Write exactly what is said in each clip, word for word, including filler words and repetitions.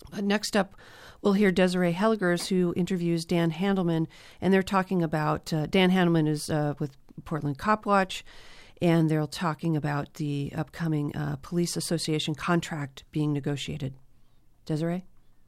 Uh, next up, we'll hear Desiree Helligers, who interviews Dan Handelman, and they're talking about, uh, Dan Handelman is uh, with Portland Cop Watch, and they're talking about the upcoming uh, Police Association contract being negotiated. Desiree?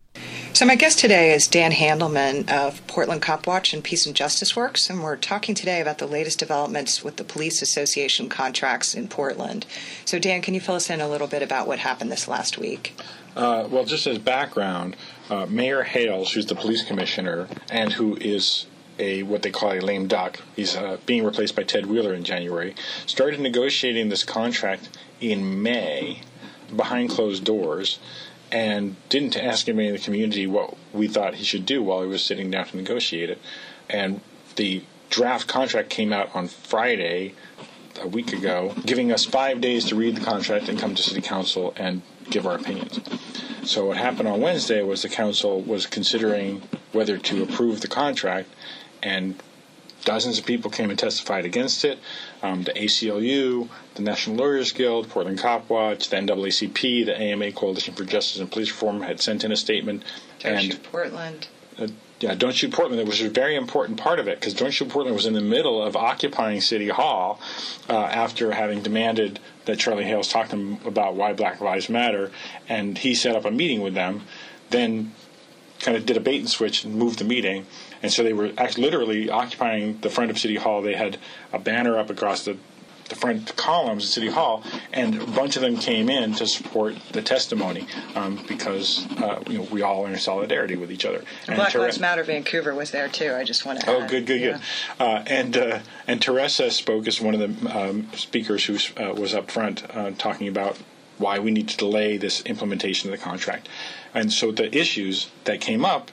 So my guest today is Dan Handelman of Portland Cop Watch and Peace and Justice Works, and we're talking today about the latest developments with the Police Association contracts in Portland. So Dan, can you fill us in a little bit about what happened this last week? Uh, well, just as background, uh, Mayor Hales, who's the police commissioner and who is a what they call a lame duck, he's uh, being replaced by Ted Wheeler in January, started negotiating this contract in May behind closed doors, and didn't ask anybody in the community what we thought he should do while he was sitting down to negotiate it. And the draft contract came out on Friday, a week ago, giving us five days to read the contract and come to City Council and give our opinions. So what happened on Wednesday was the Council was considering whether to approve the contract, and dozens of people came and testified against it. Um, the A C L U, the National Lawyers Guild, Portland Cop Watch, the N double A C P, the A M A Coalition for Justice and Police Reform had sent in a statement. Don't and Shoot Portland. Uh, yeah, Don't Shoot Portland, which was a very important part of it, because Don't Shoot Portland was in the middle of occupying City Hall uh, after having demanded that Charlie Hales talk to them about why Black Lives Matter, and he set up a meeting with them, then kind of did a bait and switch and moved the meeting. And so they were actually literally occupying the front of City Hall. They had a banner up across the, the front columns of City Hall, and a bunch of them came in to support the testimony um, because uh, you know, we all are in solidarity with each other. And Black Lives Matter Vancouver was there too. I just want to Oh, add. good, good, yeah. good. Uh, and uh, and Teresa spoke as one of the um, speakers who uh, was up front uh, talking about why we need to delay this implementation of the contract. And so the issues that came up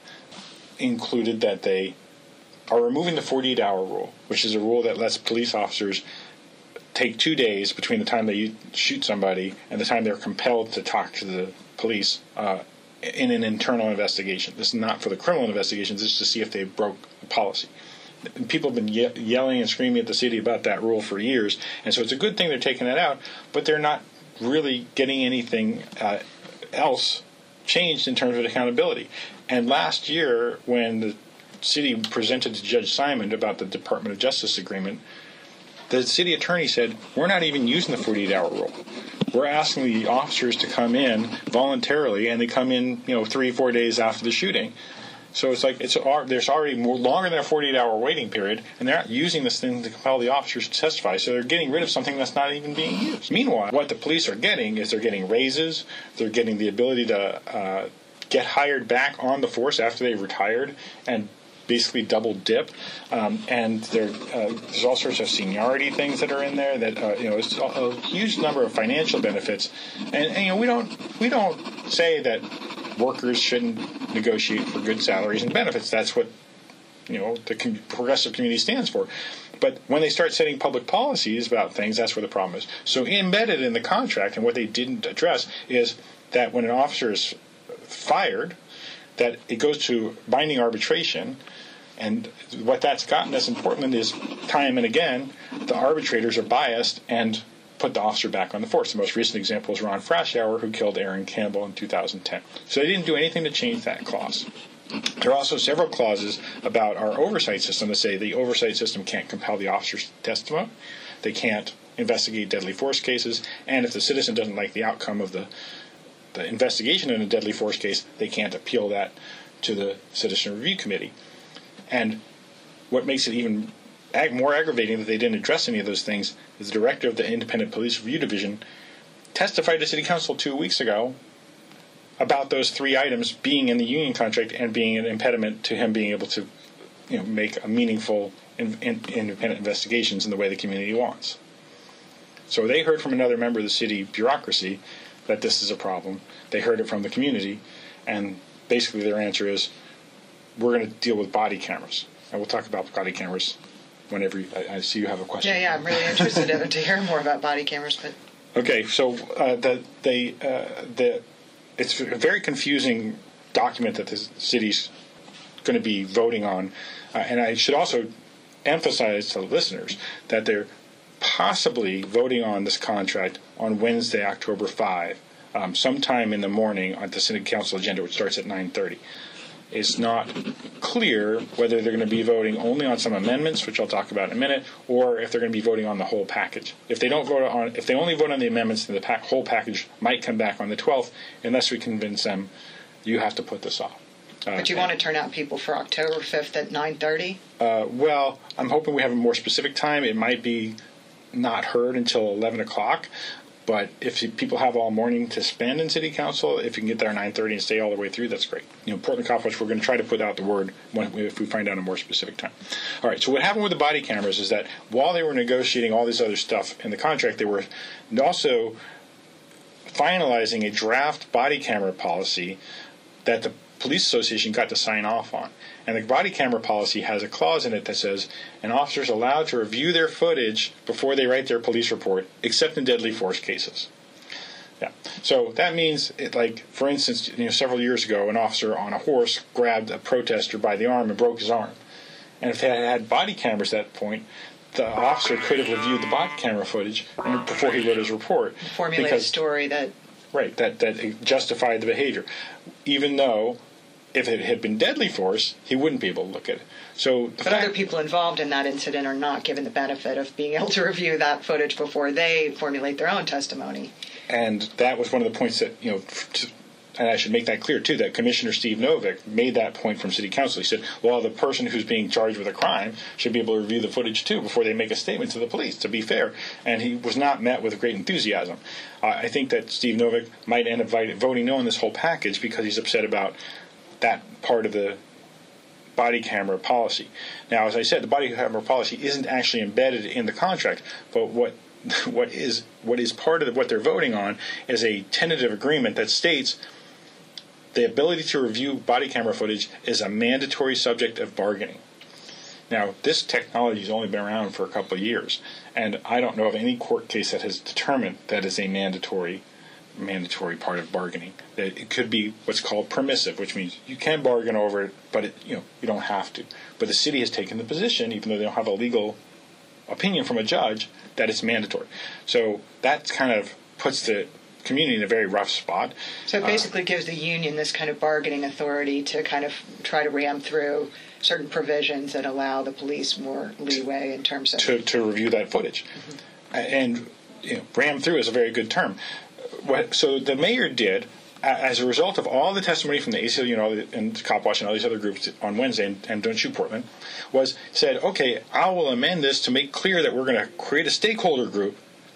included that they are removing the forty-eight hour rule, which is a rule that lets police officers take two days between the time they shoot somebody and the time they're compelled to talk to the police uh, in an internal investigation. This is not for the criminal investigations. This is to see if they broke the policy. And people have been ye- yelling and screaming at the city about that rule for years, and so it's a good thing they're taking that out, but they're not really getting anything uh, else changed in terms of accountability. And last year, when the city presented to Judge Simon about the Department of Justice agreement, the city attorney said, we're not even using the forty-eight hour rule. We're asking the officers to come in voluntarily, and they come in, you know, three, four days after the shooting. So it's like it's there's already more longer than a forty-eight hour waiting period, and they're not using this thing to compel the officers to testify. So they're getting rid of something that's not even being used. Meanwhile, what the police are getting is they're getting raises, they're getting the ability to uh, get hired back on the force after they've retired, and basically double dip, um, and there, uh, there's all sorts of seniority things that are in there. That uh, you know, it's a, a huge number of financial benefits, and, and you know, we don't we don't say that workers shouldn't negotiate for good salaries and benefits. That's what you know the com- progressive community stands for. But when they start setting public policies about things, that's where the problem is. So embedded in the contract, and what they didn't address is that when an officer is fired, that it goes to binding arbitration. And what that's gotten us in Portland is, time and again, the arbitrators are biased and put the officer back on the force. The most recent example is Ron Frashauer, who killed Aaron Campbell in two thousand ten. So they didn't do anything to change that clause. There are also several clauses about our oversight system that say the oversight system can't compel the officer's testimony. They can't investigate deadly force cases. And if the citizen doesn't like the outcome of the, the investigation in a deadly force case, they can't appeal that to the Citizen Review Committee. And what makes it even ag- more aggravating that they didn't address any of those things is the director of the Independent Police Review Division testified to City Council two weeks ago about those three items being in the union contract and being an impediment to him being able to, you know, make a meaningful in, in, independent investigations in the way the community wants. So they heard from another member of the city bureaucracy that this is a problem. They heard it from the community, and basically their answer is, we're going to deal with body cameras. And we'll talk about body cameras whenever you, I, I see you have a question. Yeah, yeah, I'm really interested in, to hear more about body cameras. But okay, so uh, the they uh, the it's a very confusing document that the city's going to be voting on, uh, and I should also emphasize to the listeners that they're possibly voting on this contract on Wednesday, October fifth. um, sometime in the morning on the City Council agenda, which starts at nine thirty. It's not clear whether they're going to be voting only on some amendments, which I'll talk about in a minute, or if they're going to be voting on the whole package. If they don't vote on, if they only vote on the amendments, then the pack, whole package might come back on the twelfth. Unless we convince them, you have to put this off. Uh, but you want to turn out people for October fifth at nine thirty? Uh, well, I'm hoping we have a more specific time. It might be not heard until eleven o'clock. But if you, people have all morning to spend in City Council, if you can get there at nine thirty and stay all the way through, that's great. You know, Portland Copwatch, we're going to try to put out the word when, if we find out a more specific time. All right, so what happened with the body cameras is that while they were negotiating all this other stuff in the contract, they were also finalizing a draft body camera policy that the Police Association got to sign off on. And the body camera policy has a clause in it that says an officer is allowed to review their footage before they write their police report, except in deadly force cases. Yeah. So that means, it, like, for instance, you know, several years ago, an officer on a horse grabbed a protester by the arm and broke his arm. And if they had had body cameras at that point, the officer could have reviewed the body camera footage before he wrote his report. Formulate because, a story that... Right, that, that justified the behavior. Even though, if it had been deadly force, he wouldn't be able to look at it. So, but fact, other people involved in that incident are not given the benefit of being able to review that footage before they formulate their own testimony. And that was one of the points that, you know, to, and I should make that clear, too, that Commissioner Steve Novick made that point from City Council. He said, well, the person who's being charged with a crime should be able to review the footage, too, before they make a statement to the police, to be fair. And he was not met with great enthusiasm. Uh, I think that Steve Novick might end up voting no on this whole package because he's upset about that part of the body camera policy. Now, as I said, the body camera policy isn't actually embedded in the contract, but what what is what is part of the, what they're voting on is a tentative agreement that states the ability to review body camera footage is a mandatory subject of bargaining. Now, this technology has only been around for a couple of years, and I don't know of any court case that has determined that is a mandatory mandatory part of bargaining. That it could be what's called permissive, which means you can bargain over it, but it, you know you don't have to. But the city has taken the position, even though they don't have a legal opinion from a judge, that it's mandatory. So that kind of puts the community in a very rough spot. So it basically uh, gives the union this kind of bargaining authority to kind of try to ram through certain provisions that allow the police more leeway in terms of... To, to review that footage. Mm-hmm. And you know, ram through is a very good term. What, so the mayor did, as a result of all the testimony from the A C L U and, all the, and Copwatch and all these other groups on Wednesday, and, and Don't Shoot Portland, was said, okay, I will amend this to make clear that we're going to create a stakeholder group,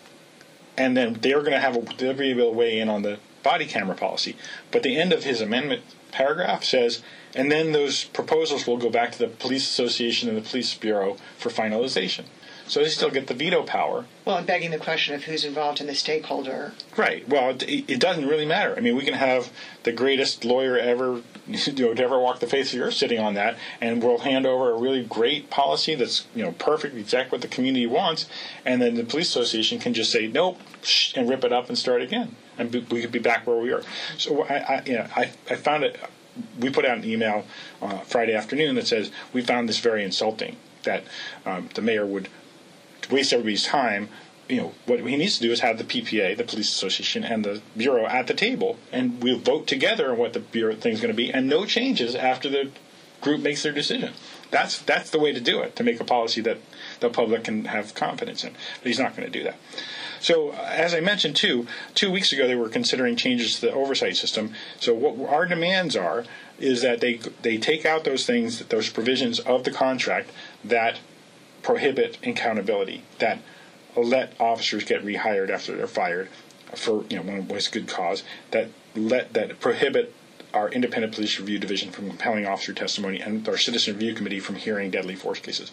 and then they're going to have a, they'll be able to weigh in on the body camera policy. But the end of his amendment paragraph says, and then those proposals will go back to the Police Association and the Police Bureau for finalization. So they still get the veto power. Well, and begging the question of who's involved in the stakeholder. Right. Well, it, it doesn't really matter. I mean, we can have the greatest lawyer ever, you know, to ever walk the face of the earth sitting on that, and we'll hand over a really great policy that's, you know, perfect, exactly what the community wants, and then the police association can just say nope and rip it up and start again, and be, we could be back where we are. So I, I you know, I, I found it. We put out an email uh, Friday afternoon that says we found this very insulting, that um, the mayor would waste everybody's time. You know, what he needs to do is have the P P A, the Police Association, and the Bureau at the table, and we'll vote together on what the Bureau thing's going to be, and no changes after the group makes their decision. That's that's the way to do it, to make a policy that the public can have confidence in. But he's not going to do that. So, as I mentioned, too, two weeks ago they were considering changes to the oversight system. So what our demands are is that they they take out those things, those provisions of the contract that prohibit accountability, that let officers get rehired after they're fired for, you know, when it's good cause, that let that prohibit our independent police review division from compelling officer testimony and our citizen review committee from hearing deadly force cases.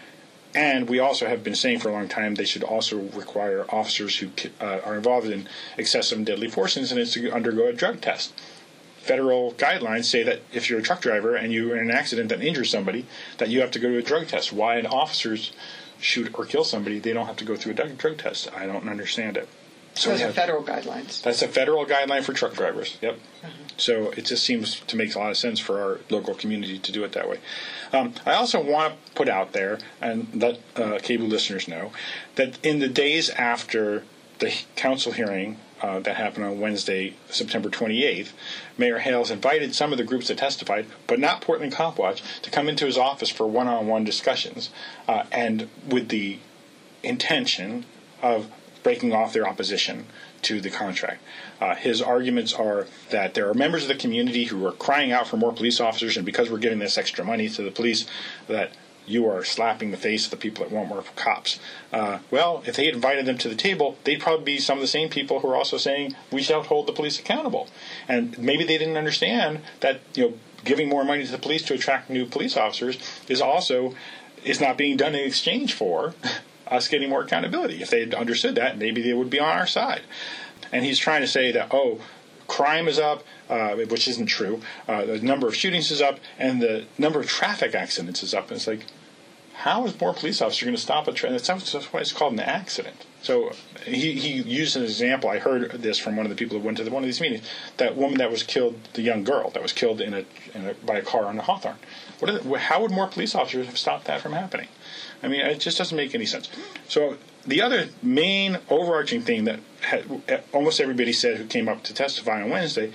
And we also have been saying for a long time they should also require officers who uh, are involved in excessive and deadly force incidents to undergo a drug test. Federal guidelines say that if you're a truck driver and you're in an accident that injures somebody, that you have to go to a drug test. Why an officers shoot or kill somebody, they don't have to go through a drug test. I don't understand it. So those are federal guidelines. That's a federal guideline for truck drivers. Yep. Mm-hmm. So it just seems to make a lot of sense for our local community to do it that way. Um, I also want to put out there and let uh, cable listeners know that in the days after the council hearing uh, that happened on Wednesday, September twenty-eighth, Mayor Hales invited some of the groups that testified, but not Portland Cop Watch, to come into his office for one-on-one discussions, uh, and with the intention of breaking off their opposition to the contract. Uh, his arguments are that there are members of the community who are crying out for more police officers, and because we're giving this extra money to the police, that you are slapping the face of the people that want more cops. Uh, well, if they had invited them to the table, they'd probably be some of the same people who are also saying we shall hold the police accountable. And maybe they didn't understand that, you know, giving more money to the police to attract new police officers is also is not being done in exchange for us getting more accountability. If they had understood that, maybe they would be on our side. And he's trying to say that, oh, crime is up, uh, which isn't true. Uh, the number of shootings is up, and the number of traffic accidents is up. And it's like, how is more police officers going to stop a traffic? That's why it's called an accident. So he, he used an example. I heard this from one of the people who went to the, one of these meetings. That woman that was killed, the young girl that was killed in a, in a by a car on the Hawthorne. What are the, how would more police officers have stopped that from happening? I mean, it just doesn't make any sense. So the other main overarching thing that had, almost everybody said who came up to testify on Wednesday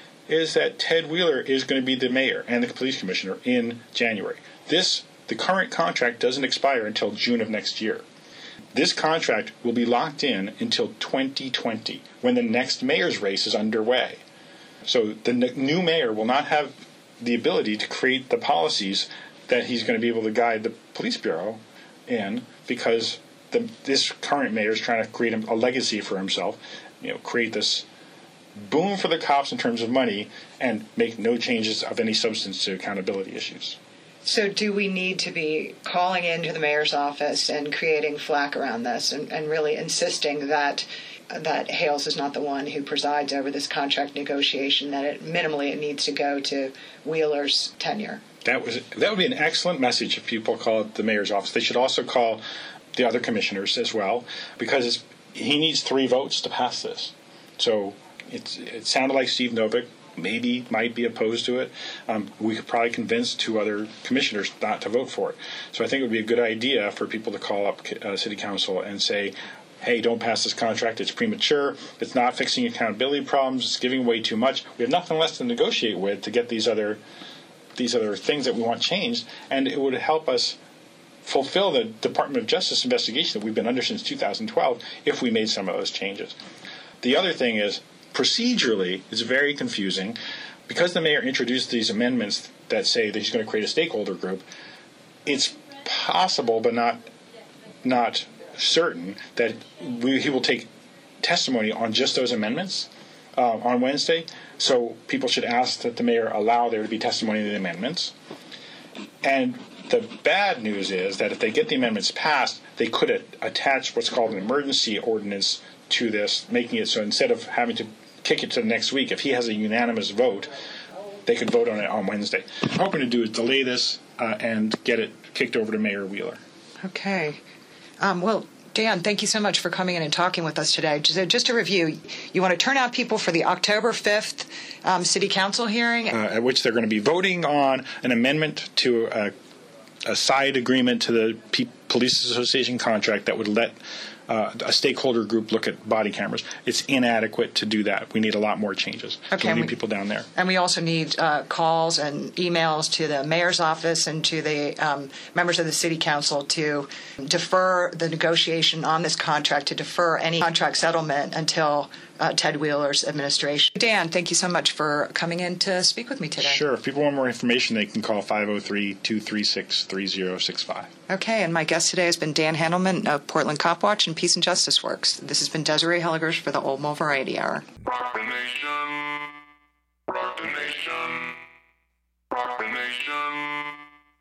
is that Ted Wheeler is going to be the mayor and the police commissioner in January. This, the current contract doesn't expire until June of next year. This contract will be locked in until twenty twenty, when the next mayor's race is underway. So the n- new mayor will not have the ability to create the policies that he's going to be able to guide the police bureau in, because the, this current mayor is trying to create a legacy for himself, you know, create this boom for the cops in terms of money, and make no changes of any substance to accountability issues. So do we need to be calling into the mayor's office and creating flack around this, and, and really insisting that that Hales is not the one who presides over this contract negotiation, that it minimally it needs to go to Wheeler's tenure? That was that would be an excellent message if people call it the mayor's office. They should also call the other commissioners as well, because it's, he needs three votes to pass this. So it's, it sounded like Steve Novick maybe might be opposed to it. Um, we could probably convince two other commissioners not to vote for it. So I think it would be a good idea for people to call up uh, City Council and say, hey, don't pass this contract. It's premature. It's not fixing accountability problems. It's giving away too much. We have nothing less to negotiate with to get these other these other things that we want changed, and it would help us fulfill the Department of Justice investigation that we've been under since two thousand twelve if we made some of those changes. The other thing is, procedurally, it's very confusing. Because the mayor introduced these amendments that say that he's going to create a stakeholder group, it's possible but not not certain that we, he will take testimony on just those amendments uh, on Wednesday. So people should ask that the mayor allow there to be testimony on the amendments. And the bad news is that if they get the amendments passed, they could a- attach what's called an emergency ordinance to this, making it so instead of having to kick it to the next week, if he has a unanimous vote, they could vote on it on Wednesday. What I'm hoping to do is delay this uh, and get it kicked over to Mayor Wheeler. Okay. Um, well, Dan, thank you so much for coming in and talking with us today. So just to review, you want to turn out people for the October fifth um, City Council hearing? Uh, at which they're going to be voting on an amendment to a, a side agreement to the P- Police Association contract that would let uh, a stakeholder group look at body cameras. It's inadequate to do that. We need a lot more changes. Okay, so we need we, people down there. And we also need uh, calls and emails to the mayor's office and to the um, members of the City Council to defer the negotiation on this contract, to defer any contract settlement until uh, Ted Wheeler's administration. Dan, thank you so much for coming in to speak with me today. Sure. If people want more information, they can call five oh three, two three six, three oh six five. Okay, and my guest today has been Dan Handelman of Portland Cop Watch and Peace and Justice Works. This has been Desiree Helligers for the Old Mo Variety Hour. Rock the nation, rock the nation, rock the nation.